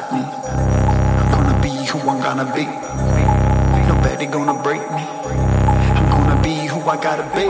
stop me. I'm gonna be who I'm gonna be. Nobody gonna break me. I'm gonna be who I gotta be.